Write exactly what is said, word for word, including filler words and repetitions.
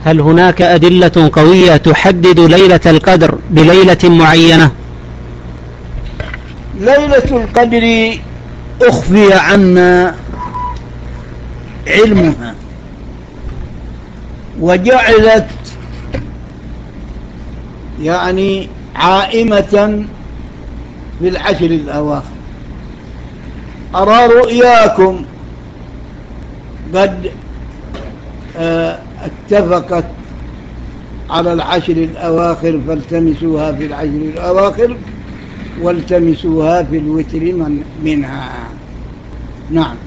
هل هناك أدلة قوية تحدد ليلة القدر بليلة معينة؟ ليلة القدر أخفي عنا علمها، وجعلت يعني عائمة في العشر الأواخر. أرى رؤياكم قد اتفقت على العشر الأواخر، فالتمسوها في العشر الأواخر والتمسوها في الوتر من منها. نعم.